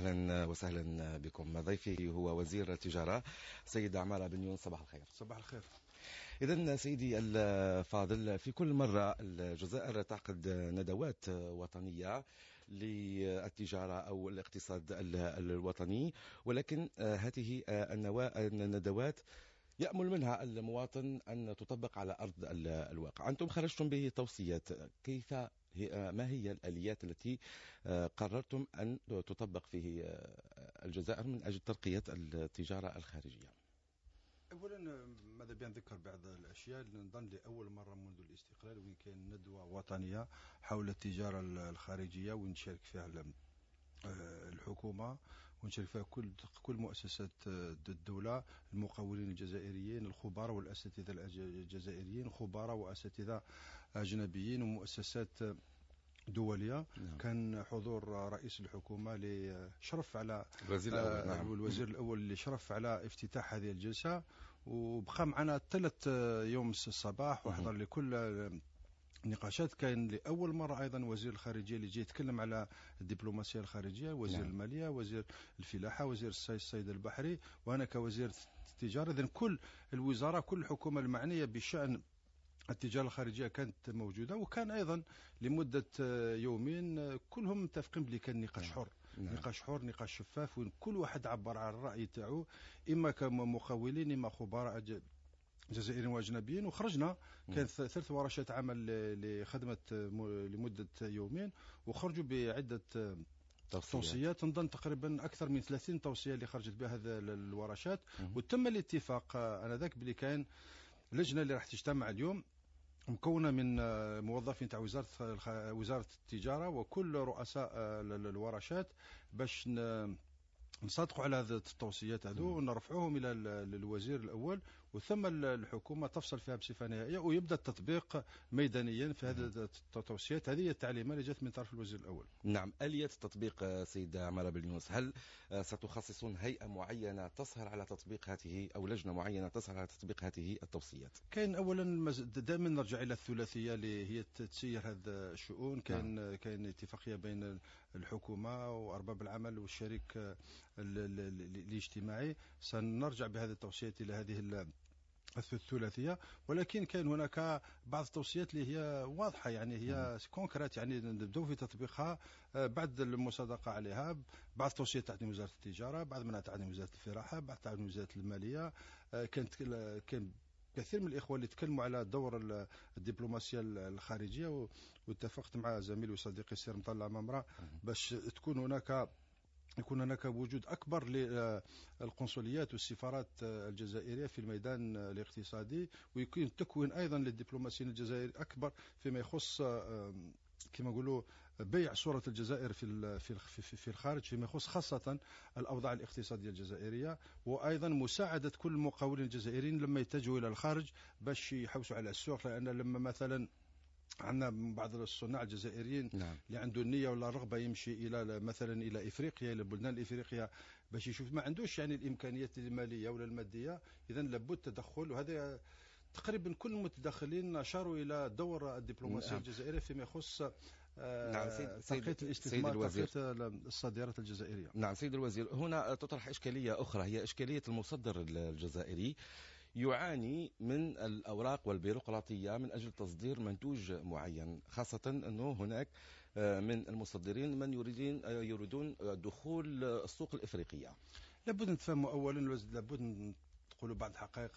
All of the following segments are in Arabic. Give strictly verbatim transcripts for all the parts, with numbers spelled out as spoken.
أهلا وسهلا بكم. ضيفي هو وزير التجارة سيد عمارة بن يونس. صباح الخير. صباح الخير. إذن سيدي الفاضل، في كل مرة الجزائر تعقد ندوات وطنية للتجارة أو الاقتصاد الوطني، ولكن هذه الندوات يأمل منها المواطن أن تطبق على أرض الواقع. أنتم خرجتم به توصيات، كيف هي ما هي الآليات التي قررتم أن تطبق في الجزائر من أجل ترقية التجارة الخارجية؟ أولا ماذا بيان ذكر بعض الأشياء. نظن لأول مرة منذ الاستقلال وين كان ندوة وطنية حول التجارة الخارجية ونشارك فيها الحكومة ونشارك فيها كل كل مؤسسات الدولة، المقاولين الجزائريين، الخبراء والأساتذة الجزائريين، خبراء وأساتذة أجنبيين ومؤسسات دولية. نعم. كان حضور رئيس الحكومة اللي شرف على الوزير الأول. نعم. الوزير الأول اللي شرف على افتتاح هذه الجلسة، وبقى معنا ثلاث يوم الصباح وحضر لكل نقاشات. كان لأول مرة أيضا وزير الخارجية اللي جاي يتكلم على الدبلوماسية الخارجية، وزير نعم. المالية، وزير الفلاحة، وزير الصيد البحري، وأنا كوزير التجارة. إذن كل الوزارة كل الحكومة المعنية بشأن التجارة الخارجية كانت موجودة، وكان أيضا لمدة يومين كلهم متفقين بلي كان نقاش حر. نعم. نقاش حر، نقاش شفاف، وين كل واحد عبر عن الرأي تاعو، إما كمقاولين إما خبراء جزائريين واجنبيين. وخرجنا كانت ثلاث ورشات عمل لخدمة لمدة يومين، وخرجوا بعدة توصيات. نظن تقريبا أكثر من ثلاثين توصية اللي خرجت بها هذه الورشات. وتم الاتفاق أنذاك بلي كان لجنة اللي راح تجتمع اليوم مكونة من موظفين تاع وزارة وزارة التجارة وكل رؤساء الورشات باش نصادقوا على هذه التوصيات هذو ونرفعوهم إلى الوزير الأول، وثم الحكومة تفصل فيها بصفة نهائية ويبدأ التطبيق ميدانيا في هذه التوصيات. هذه التعليمات اللي جت من طرف الوزير الأول. نعم. آلية التطبيق سيد عمارة بن يونس، هل ستخصصون هيئة معينة تسهر على تطبيق هذه أو لجنة معينة تسهر على تطبيق هذه التوصيات؟ كاين أولا دائما نرجع إلى الثلاثية اللي هي تسير هذه الشؤون. كاين نعم. كاين اتفاقية بين الحكومة وأرباب العمل والشريك الاجتماعي. سنرجع بهذه التوصيات إلى هذه الثلاثية، ولكن كان هناك بعض التوصيات اللي هي واضحة، يعني هي كونكريت، يعني نبدأ في تطبيقها بعد المصادقة عليها. بعض التوصيات تعدي وزارة التجارة، بعض منها تعدي وزارة الفلاحة، بعض تعدي وزارة المالية. كانت كان كثير من الإخوة اللي تكلموا على دور الدبلوماسية الخارجية، واتفقت مع زميلي وصديقي السير مطلع ممرة باش تكون هناك يكون هناك وجود أكبر للقنصليات والسفارات الجزائرية في الميدان الاقتصادي، ويكون تكوين أيضا للدبلوماسيين الجزائري أكبر فيما يخص كما نقولوا بيع صورة الجزائر في في في الخارج، فيما يخص خاصة الأوضاع الاقتصادية الجزائرية، وأيضا مساعدة كل المقاولين الجزائريين لما يتجهوا إلى الخارج باش يحوسوا على السوق. لأن لما مثلا عندنا بعض الصناع الجزائريين نعم. اللي عنده النية ولا الرغبة يمشي إلى مثلا إلى إفريقيا، إلى بلدان الإفريقية باش يشوف، ما عندوش يعني الإمكانيات المالية ولا المادية، إذن لابد تدخل. وهذا تقريبا كل المتدخلين أشاروا إلى دور الدبلوماسية نعم. الجزائرية فيما يخص نعم. ترقية الاستثمار، ترقية الصادرات الجزائرية. نعم سيد الوزير، هنا تطرح إشكالية أخرى، هي إشكالية المصدر الجزائري يعاني من الأوراق والبيروقراطية من أجل تصدير منتوج معين، خاصة أنه هناك من المصدرين من يريدون يريدون دخول السوق الإفريقية. لابد نتفهموا أولا، لابد نقولوا بعض الحقائق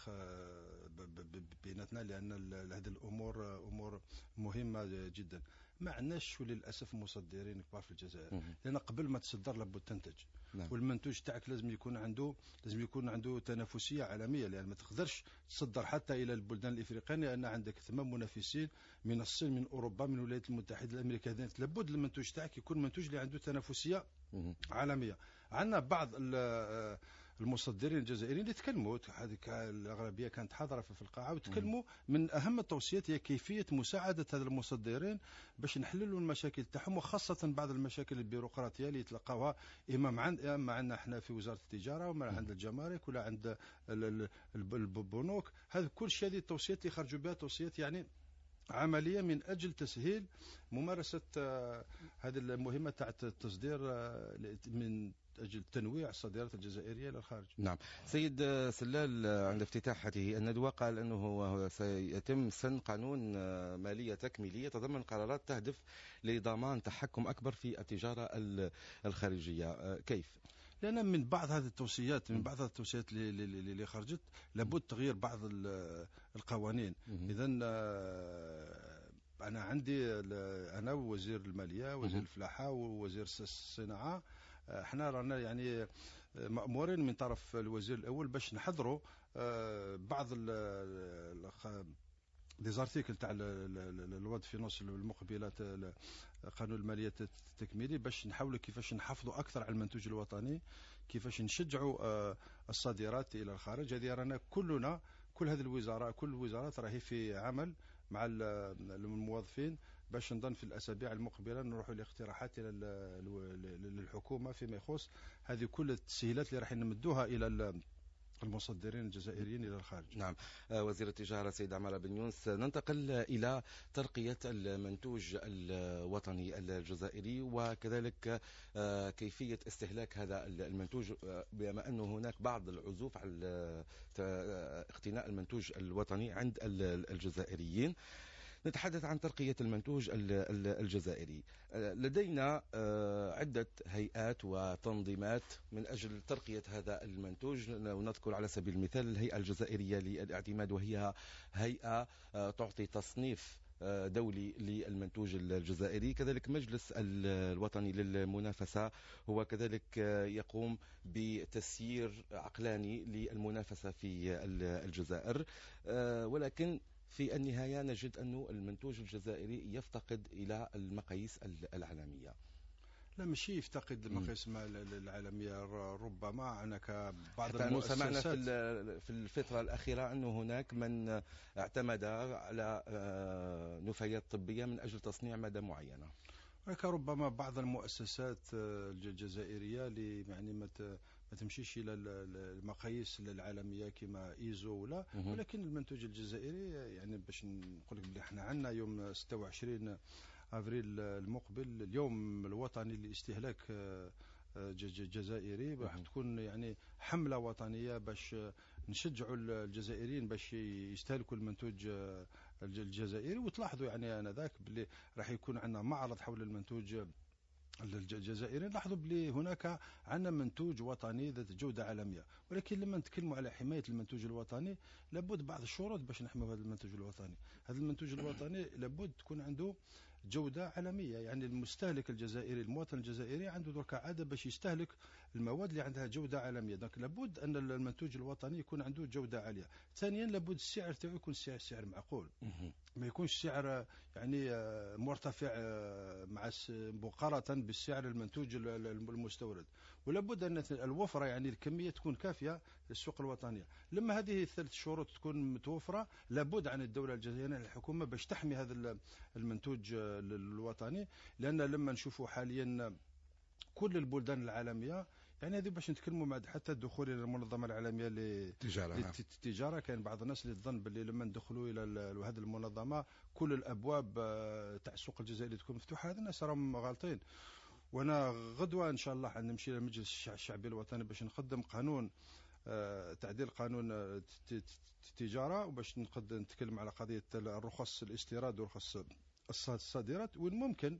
بيناتنا، لأن هذه الأمور أمور مهمة جدا. ما عندناش وللأسف مصدرين كبار في الجزائر، لأن قبل ما تصدر لابد تنتج. نعم. والمنتوج تاعك لازم يكون عنده لازم يكون عنده تنافسية عالمية، لأن ما تقدرش تصدر حتى إلى البلدان الإفريقية، لأن عندك ثمان منافسين من الصين، من أوروبا، من الولايات المتحدة الأمريكية. لابد المنتوج تاعك يكون منتوج اللي عنده تنافسية عالمية. عندنا بعض المصدرين الجزائريين اللي تكلموا، هذه الأغلبية كانت حاضرة في القاعة، وتكلموا من أهم التوصيات هي كيفية مساعدة هذا المصدرين باش نحللوا المشاكل تاعهم، وخاصة بعض المشاكل البيروقراطية اللي يتلقاوها إما عند إما عندنا احنا في وزارة التجارة، ولا عند الجمارك، ولا عند البنوك. هذا كل شيء، هذه التوصيات اللي خرجوا بها توصيات يعني عملية من أجل تسهيل ممارسة هذه المهمة تاع التصدير من أجل تنويع الصادرات الجزائرية إلى الخارج. نعم. سيد سلال عند افتتاح هذه الندوة قال أنه سيتم سن قانون مالية تكميلية يتضمن قرارات تهدف لضمان تحكم أكبر في التجارة الخارجية. كيف؟ لأن من بعض هذه التوصيات من بعض التوصيات اللي, اللي خرجت لابد تغيير بعض القوانين. إذا أنا عندي أنا ووزير المالية ووزير الفلاحة ووزير الصناعة، احنا رانا يعني مأمورين من طرف الوزير الأول باش نحضروا بعض ديزارتيكل تاع الوضع فينونس المقبلات قانون المالية التكميلي باش نحاولوا كيفاش نحافظوا أكثر على المنتوج الوطني، كيفاش نشجعوا الصادرات إلى الخارج. هذه رانا كلنا كل هذه الوزارة كل الوزارات راهي في عمل مع الموظفين باش نظن في الأسابيع المقبلة نروحوا لاقتراحات إلى للحكومة فيما يخص هذه كل التسهيلات اللي راح نمدوها إلى المصدرين الجزائريين إلى الخارج. نعم. وزير التجارة سيد عمار بن يونس، ننتقل إلى ترقية المنتوج الوطني الجزائري وكذلك كيفية استهلاك هذا المنتوج، بما أنه هناك بعض العزوف على اقتناء المنتوج الوطني عند الجزائريين. نتحدث عن ترقية المنتوج الجزائري. لدينا عدة هيئات وتنظيمات من أجل ترقية هذا المنتوج، ونذكر على سبيل المثال الهيئة الجزائرية للاعتماد، وهي هيئة تعطي تصنيف دولي للمنتوج الجزائري. كذلك مجلس الوطني للمنافسة هو كذلك يقوم بتسيير عقلاني للمنافسة في الجزائر، ولكن في النهاية نجد أن المنتوج الجزائري يفتقد إلى المقاييس العالمية. لا ماشي يفتقد المقاييس العالمية، ربما أنك بعض المؤسسات سمعنا في الفترة الأخيرة أن هناك من اعتمد على نفايات طبية من أجل تصنيع مادة معينة. ربما بعض المؤسسات الجزائرية اللي يعني ما تمشيش الى المقاييس العالميه كما ايزو ولا، ولكن المنتوج الجزائري يعني باش نقول لك بلي احنا عندنا يوم ستة وعشرين افريل المقبل اليوم الوطني لاستهلاك جزائري، راح تكون يعني حمله وطنيه باش نشجعوا الجزائريين باش يستهلكوا المنتوج الجزائري. وتلاحظوا يعني انا ذاك بلي راح يكون عندنا معرض حول المنتوج الجزائريين. لاحظوا بلي هناك عندنا منتوج وطني ذات جودة عالمية، ولكن لما نتكلموا على حماية المنتوج الوطني لابد بعض الشروط باش نحميو هذا المنتوج الوطني. هذا المنتوج الوطني لابد تكون عنده جودة عالمية، يعني المستهلك الجزائري المواطن الجزائري عنده درك عادة باش يستهلك المواد اللي عندها جودة عالمية، دونك لابد أن المنتوج الوطني يكون عنده جودة عالية. ثانيا لابد السعر تاعو يكون سعر سعر معقول، ما يكونش سعر يعني مرتفع مع مقارنة بالسعر المنتوج المستورد، ولابد أن الوفرة يعني الكمية تكون كافية للسوق الوطنية. لما هذه الثلاث شروط تكون متوفرة لابد عن الدولة الجزائرية الحكومة باش تحمي هذا المنتوج الوطني. لأن لما نشوفوا حاليا كل البلدان العالمية يعني هذه باش نتكلموا مع حتى الدخول الى المنظمه العالميه للتجاره، كان بعض الناس اللي تظن باللي لما ندخلوا الى هذه المنظمه كل الابواب تاع السوق الجزائري تكون مفتوحه. هذا الناس راهم غالطين. وانا غدوه ان شاء الله حنمشي للمجلس الشعبي الوطني باش نقدم قانون تعديل قانون التجاره، وباش نقدم نتكلم على قضيه الرخص الاستيراد ورخص الصادرات، وين ممكن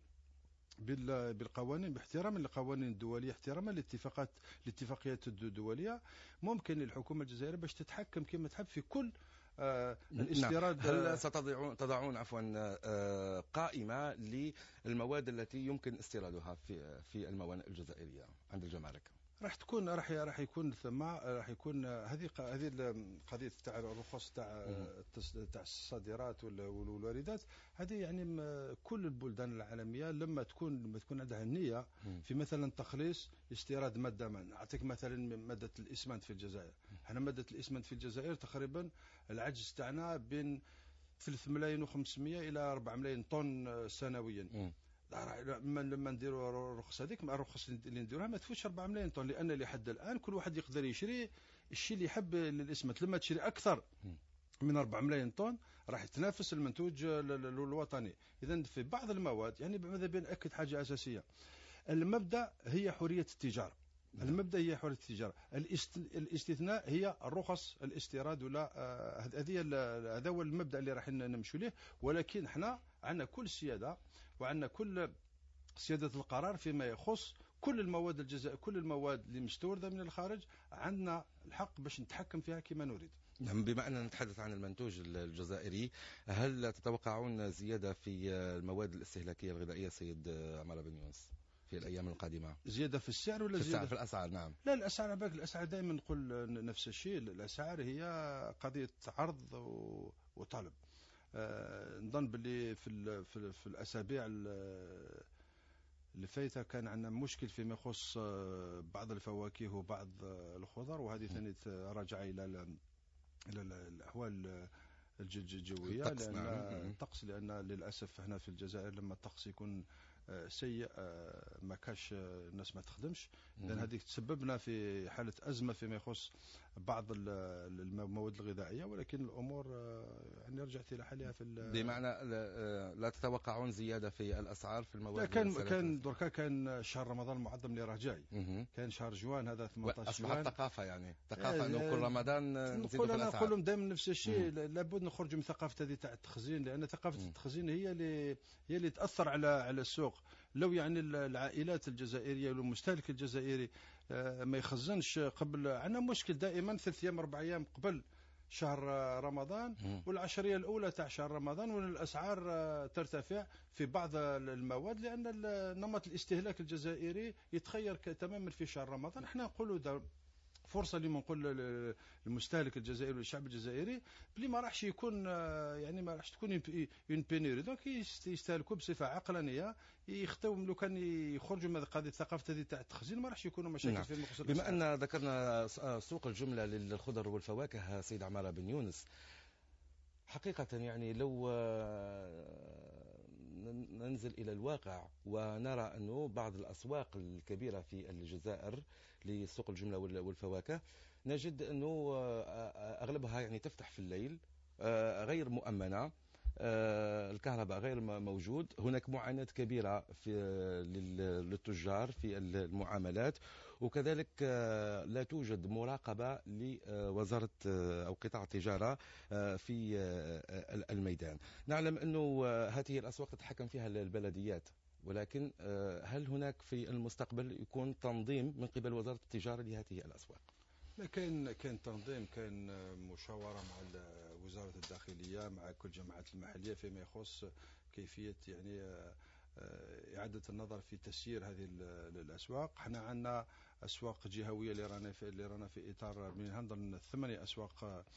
بالقوانين باحتراما للقوانين الدوليه، احتراما للاتفاقات الاتفاقيات الدوليه، ممكن للحكومه الجزائريه باش تتحكم كما تحب في كل آه الاستيراد. هل ستضعون تضعون عفوا آه قائمه للمواد التي يمكن استيرادها في في الموانئ الجزائريه عند الجمارك؟ راح تكون راح راح يكون ثم راح يكون هذه هذه القضيه تاع الرخص تاع تاع الصادرات والواردات، هذه يعني كل البلدان العالميه لما تكون لما تكون عندها النيه في مثلا تخليص استيراد ماده ما. نعطيك مثلا ماده الاسمنت في الجزائر. احنا ماده الاسمنت في الجزائر تقريبا العجز تاعنا بين ثلاثة ملايين وخمسمائة الى أربعة ملايين طن سنويا. لما نديروا الرخص هذيك مع الرخص اللي نديروها ما تفوتش أربعة ملايين طن، لان لحد الان كل واحد يقدر يشري الشيء اللي يحب للاسمنت. لما تشري اكثر من أربعة ملايين طن راح تنافس المنتوج الوطني. اذا في بعض المواد يعني ماذا بين اكد حاجه اساسيه، المبدا هي حريه التجاره. نعم. المبدأ هي حرية التجارة، الاستثناء هي الرخص الاستيراد ولا هذه هذا هو المبدأ اللي راح نمشوا ليه. ولكن احنا عندنا كل السيادة وعندنا كل سيادة القرار فيما يخص كل المواد الجزائرية، كل المواد اللي مستوردة من الخارج عندنا الحق باش نتحكم فيها كما نريد. نعم. بما أننا نتحدث عن المنتوج الجزائري، هل تتوقعون زيادة في المواد الاستهلاكية الغذائية سيد عمارة بن يونس في الأيام القادمة؟ زيادة في السعر ولا في زيادة السعر؟ في الأسعار. نعم. لا، الأسعار بالك الأسعار دائما نقول نفس الشيء، الأسعار هي قضية عرض وطلب. أه نظن باللي في ال في, ال في الأسابيع اللي فايته كان عندنا مشكل فيما يخص بعض الفواكه وبعض الخضر، وهذه ثاني راجعة إلى إلى الأحوال الجوية، لأن نعم. الطقس، لأن للأسف هنا في الجزائر لما الطقس يكون سيء ما كاش الناس ما تخدمش، لأن هذه تسببنا في حالة أزمة فيما يخص بعض المواد الغذائية. ولكن الأمور يعني رجعت إلى حالها في بمعنى لا تتوقعون زيادة في الأسعار في المواد؟ لا، كان كان دركا كان شهر رمضان المعظم اللي راه جاي، كان شهر جوان هذا ثمانية عشر جوان. أصبحت ثقافة، يعني ثقافة أنه كل رمضان نزيدوا في الأسعار. نقول لهم دائما نفس الشيء، لابد نخرجوا من ثقافة هذه تاع التخزين، لأن ثقافة التخزين هي اللي هي اللي تأثر على على السوق. لو يعني العائلات الجزائرية والمستهلك الجزائري ما يخزنش قبل، عندنا مشكل دائما ثلاث أيام أربع أيام قبل شهر رمضان والعشرية الأولى تاع شهر رمضان، والأسعار ترتفع في بعض المواد، لأن نمط الاستهلاك الجزائري يتغير تماما في شهر رمضان. احنا نقولوا فرصة اللي نقول للمستهلك الجزائري والشعب الجزائري بلي ما راحش يكون، يعني ما راحش تكون اون بينيري، دونك يستهلكوا بصفة عقلانية، يخطيو لو كان يخرجوا من قضية ثقافة هذه تاع التخزين ما راحش يكونوا مشاكل. نعم. في المقصد. بما أن ذكرنا سوق الجملة للخضر والفواكه سيد عمارة بن يونس، حقيقة يعني لو ننزل إلى الواقع ونرى أنه بعض الأسواق الكبيرة في الجزائر لسوق الجملة والفواكه نجد أنه أغلبها يعني تفتح في الليل، غير مؤمنة، الكهرباء غير موجود، هناك معاناة كبيرة في للتجار في المعاملات، وكذلك لا توجد مراقبة لوزارة أو قطاع التجارة في الميدان. نعلم أنه هذه الأسواق تتحكم فيها البلديات، ولكن هل هناك في المستقبل يكون تنظيم من قبل وزارة التجارة لهذه الأسواق؟ كان كان تنظيم، كان مشاورة مع وزارة الداخلية مع كل الجماعات المحلية فيما يخص كيفية يعني إعادة النظر في تسيير هذه الأسواق. احنا عندنا أسواق جهوية اللي رانا في اللي رانا في إطار من هنضل ثمانية أسواق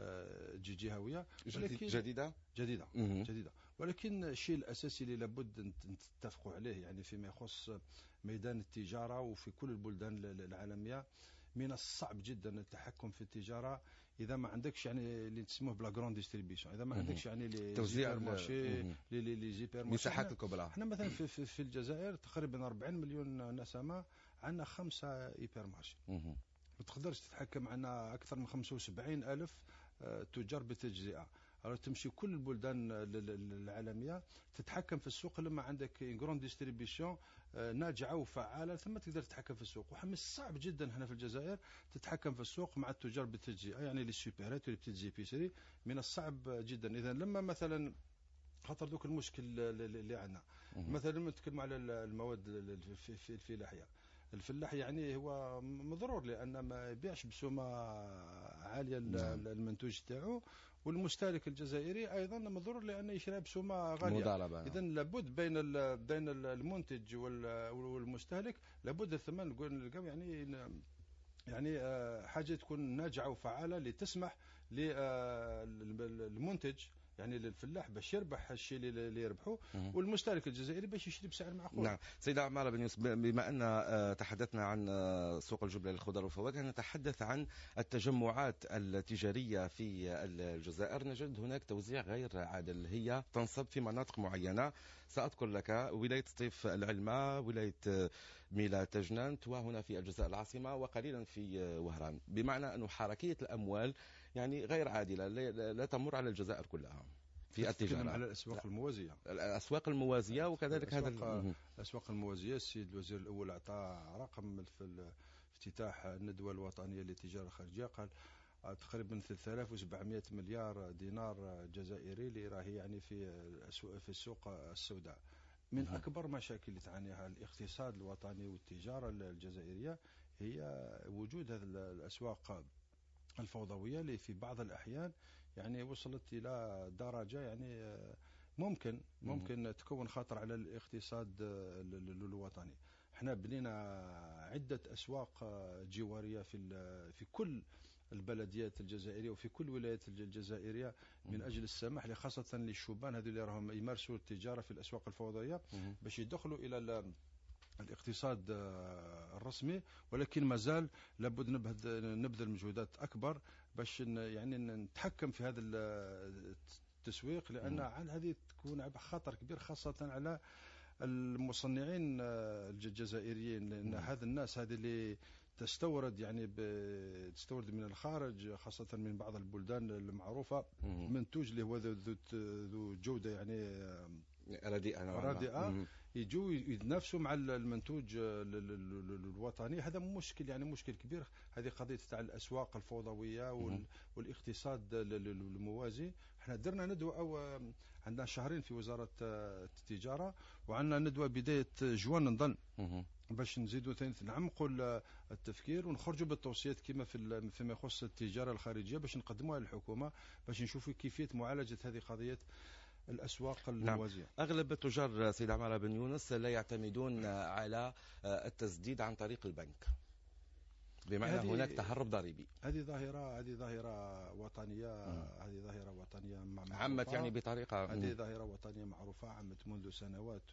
جهوية جديدة جديدة جديدة ولكن الشيء الأساسي اللي لابد نتفقوا عليه يعني فيما يخص ميدان التجارة وفي كل البلدان العالمية، من الصعب جدا التحكم في التجارة إذا ما عندكش يعني اللي تسموه بلا جراند ديستريبيوشن، إذا ما عندكش يعني لي توزيع مارشي لي لي جيبر مساحات الكبرى. احنا مثلا في, في, في الجزائر تقريبا أربعين مليون نسمة، عندنا خمسة ايبر مارشي، ما تقدرش تتحكم. عندنا أكثر من خمسة وسبعين ألف تجار بالتجزئة، تمشي كل البلدان العالمية تتحكم في السوق لما عندك جراند ديستريبيوشن ناجعة وفعالة ثم تقدر تتحكم في السوق. ومن الصعب جدا هنا في الجزائر تتحكم في السوق مع التجار بالتجزئة، يعني لي سوبرات واللي بتجزي بيسري، من الصعب جدا. إذا لما مثلا خاطر دوك المشكل اللي عندنا مثلا لما نتكلم على المواد الفلاحية، الفلاح يعني هو مضرور لأن ما يبيعش بسومة عالية المنتوج تاعو، والمستهلك الجزائري أيضا مضرور لأنه يشري بسومة غالية. إذا لابد بين بين المنتج والمستهلك لابد الثمن نقول يعني يعني حاجة تكون ناجعة وفعالة لتسمح للمنتج يعني للفلاح باش يربح الشيء اللي يربحه، والمستهلك الجزائري باش يشري بسعر معقول. نعم. سيدة عمارة بن يوسف، بما أن تحدثنا عن سوق الجملة للخضر والفواكه، نتحدث عن التجمعات التجارية في الجزائر. نجد هناك توزيع غير عادل، هي تنصب في مناطق معينة. سأذكر لك ولاية سطيف العلمة، ولاية ميلا تجنانت، وهنا في الجزائر العاصمة، وقليلا في وهران، بمعنى أن حركية الأموال يعني غير عادلة، لا تمر على الجزائر كلها في التجارة. على الأسواق الموازية، الأسواق الموازية، وكذلك هذا الأسواق الموازية. السيد الوزير الأول أعطى رقم في افتتاح الندوة الوطنية للتجارة الخارجية، قال تقريبا ثلاثة آلاف وسبعمائة مليار دينار جزائري اللي راهي يعني في في السوق السوداء. من أكبر مشاكل اللي تعانيها الاقتصاد الوطني والتجارة الجزائرية هي وجود هذه الأسواق الفوضوية اللي في بعض الأحيان يعني وصلت إلى درجة يعني ممكن ممكن تكون خطر على الاقتصاد الوطني. احنا بنينا عدة أسواق جوارية في في كل البلديات الجزائرية وفي كل ولايات الجزائرية من أجل السماح خاصة للشبان هذول اللي راهم يمارسوا التجارة في الأسواق الفوضوية باش يدخلوا إلى الاقتصاد الرسمي، ولكن مازال لابد نبذل مجهودات أكبر باش يعني نتحكم في هذا التسويق، لأن هذه تكون خطر كبير خاصة على المصنعين الجزائريين، لأن هذا الناس هذه اللي تستورد يعني تستورد من الخارج خاصة من بعض البلدان المعروفة منتوج اللي هو ذو جودة يعني رديئة رديئة يجوا يتنافسوا مع المنتوج الوطني. هذا مشكل يعني مشكل كبير. هذه قضية تاع الأسواق الفوضوية والاقتصاد الموازي. احنا درنا ندوة أو عندنا شهرين في وزارة التجارة، وعندنا ندوة بداية جوان نظن باش نزيدوا ثاني نعمقوا التفكير ونخرجوا بالتوصيات كما في فيما يخص التجارة الخارجية باش نقدموها للحكومة باش نشوفوا كيفية معالجة هذه قضية الأسواق الموازية. نعم. أغلب التجار سيد عمارة بن يونس لا يعتمدون على التسديد عن طريق البنك، بمعنى هناك تهرب ضريبي. هذه ظاهرة هذه ظاهرة وطنية هذه ظاهرة وطنية عمت يعني بطريقة هذه ظاهرة وطنية معروفة عمت منذ سنوات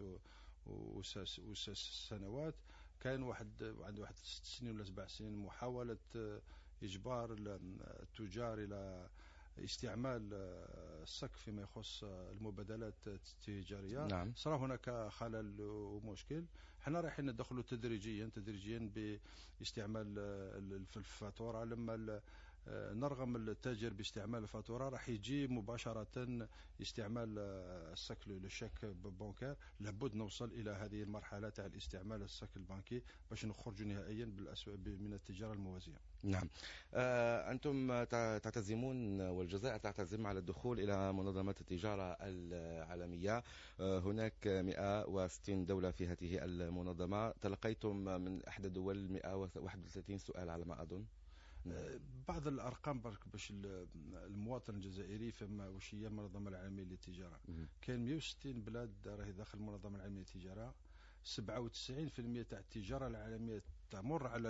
وسنوات. كان واحد عنده واحد ست سنين ولا سبع سنين محاولة إجبار التجار إلى استعمال الصك فيما يخص المبادلات التجارية. نعم. صار هناك خلل ومشكل. احنا رايحين ندخلوا تدريجيا تدريجيا باستعمال الفاتورة. لما نرغم التاجر باستعمال الفاتورة راح يجي مباشرة استعمال الصك للشيك بانكير. لابد نوصل إلى هذه المرحلة تاع الاستعمال الصك البنكي باش نخرجوا نهائيا من التجارة الموازية. نعم. آه أنتم تعتزمون والجزائر تعتزم على الدخول إلى منظمة التجارة العالمية. آه هناك مئة وستين دولة في هذه المنظمة. تلقيتم من إحدى الدول مئة وواحد وثلاثين سؤال على ما أظن. بعض الأرقام باش المواطن الجزائري فما وش هي المنظمة العالمية للتجارة. كاين مئة وستين بلاد راهي داخل المنظمة العالمية للتجارة. سبعة وتسعين بالمئة تاع التجارة العالمية تمر على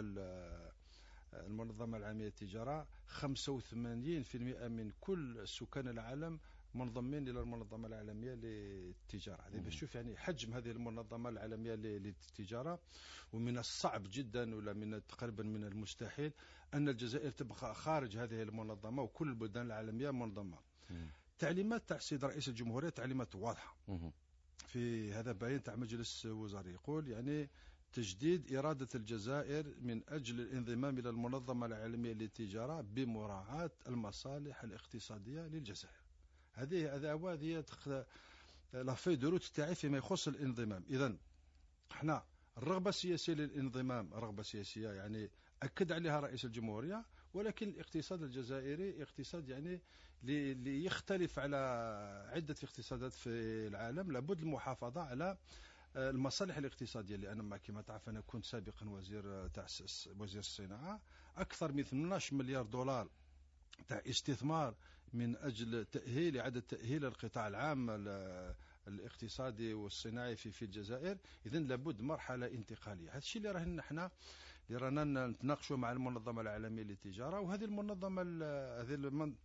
المنظمة العالمية للتجارة. خمسة وثمانين بالمئة من كل سكان العالم منضمين إلى المنظمة العالمية للتجارة. هذه باش تشوف يعني حجم هذه المنظمة العالمية للتجارة. ومن الصعب جدا ولا من تقريبا من المستحيل أن الجزائر تبقى خارج هذه المنظمة، وكل البلدان العالمية منظمة. تعليمات تاع السيد رئيس الجمهورية تعليمات واضحة في هذا بيان تاع مجلس وزاري يقول يعني تجديد إرادة الجزائر من أجل الانضمام إلى المنظمة العالمية للتجارة بمراعاة المصالح الاقتصادية للجزائر. هذه هذا هذه لا في دروت تاعي فيما يخص الانضمام. إذن احنا الرغبة السياسية للانضمام رغبة سياسية يعني أكد عليها رئيس الجمهورية، ولكن الاقتصاد الجزائري اقتصاد يعني اللي يختلف على عدة اقتصادات في العالم. لابد المحافظة على المصالح الاقتصادية، لأن ما كما تعرف أنا كنت سابقا وزير تاع وزير الصناعة. أكثر من ثمانية عشر مليار دولار تاع استثمار من أجل تأهيل إعادة تأهيل القطاع العام الاقتصادي والصناعي في في الجزائر. إذن لابد مرحلة انتقالية. هذا الشيء اللي راهنا نحن اللي رانا نتناقشوا مع المنظمة العالمية للتجارة. وهذه المنظمة هذه المن...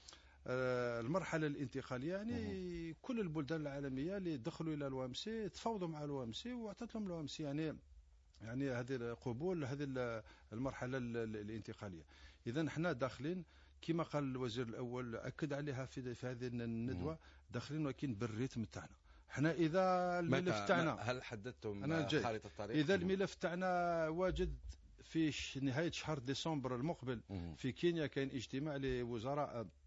المرحلة الانتقالية يعني كل البلدان العالمية اللي دخلوا إلى الوامسي تفاوضوا مع الوامسي واعطت لهم الوامسي يعني يعني هذه قبول هذه المرحلة الانتقالية. إذا احنا داخلين كما قال الوزير الأول أكد عليها في في هذه الندوة داخلين ولكن بالريتم تاعنا. احنا إذا الملف تاعنا هل حددتم خارطة الطريق؟ إذا الملف تاعنا واجد في نهاية شهر ديسمبر المقبل في كينيا كاين اجتماع لوزراء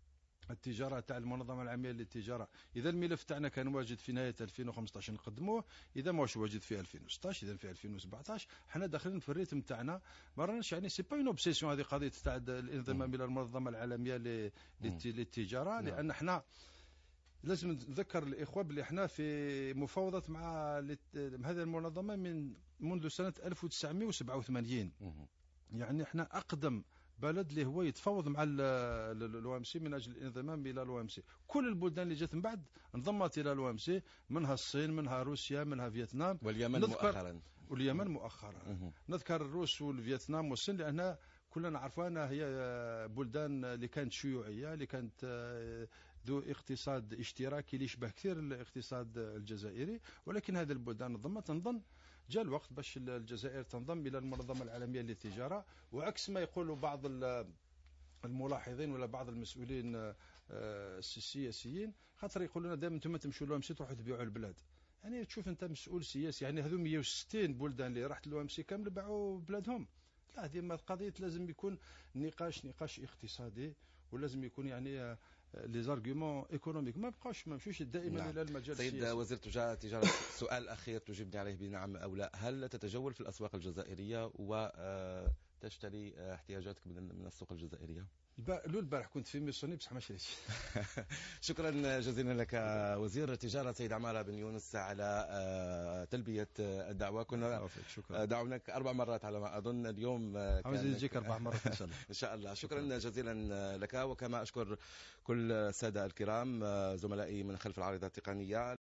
التجاره تاع المنظمه العالميه للتجاره. اذا الملف تاعنا كان واجد في نهايه ألفين وخمسطاش نقدموه، اذا ماهوش واجد في ألفين وستطاش، اذا في ألفين وسبعطاش حنا داخلين في الريتم تاعنا. ما راناش يعني سي با اون اوبسيسيون هذه قضيه تاع الانضمام الى المنظمه العالميه للتجاره، لان حنا لازم نذكر الاخوه بلي احنا في مفاوضات مع هذه المنظمه من منذ سنه ألف وتسعمائة وسبعة وثمانين. يعني احنا اقدم بلد اللي هو يتفاوض مع الأو إم سي من اجل الانضمام الى الأو إم سي. كل البلدان اللي جات من بعد انضمت الى الأو إم سي، منها الصين، منها روسيا، منها فيتنام، واليمن مؤخرا. واليمن مؤخرا. نذكر الروس والفيتنام والصين لان كلنا نعرفوا انها هي بلدان اللي كانت شيوعيه، اللي كانت ذو اقتصاد اشتراكي اللي يشبه كثير الاقتصاد الجزائري، ولكن هذه البلدان انضمت. نظن جاء الوقت باش الجزائر تنضم الى المنظمه العالميه للتجاره، وعكس ما يقول بعض الملاحظين ولا بعض المسؤولين السياسيين، خاطر يقولوا لنا دائما انتم تمشوا لهم سي تروحوا تبيعوا البلاد. يعني تشوف انت مسؤول سياسي، يعني هذو مئة وستين بلدان اللي راحت لو ام سي كامل باعوا بلادهم. لا، هذه القضيه لازم يكون نقاش نقاش اقتصادي، ولازم يكون يعني لي زارغيومون ايكونوميك، ما بقاوش ما مشوش دائما نعم. الى المجال سيد السياسي. وزير التجاره، سؤال اخير تجيبني عليه بنعم او لا. هل تتجول في الاسواق الجزائريه وتشتري احتياجاتك من السوق الجزائريه؟ لو البارح كنت في ميسوني بصح ما شريتش. شكرا جزيلا لك وزير التجاره سيد عماره بن يونس على تلبيه الدعوه. كنا دعوناك اربع مرات على ما اظن، اليوم عاوز نجيك اربع مرات ان شاء الله. ان شاء الله. شكرا جزيلا لك، وكما اشكر كل الساده الكرام زملائي من خلف العارضه التقنيه.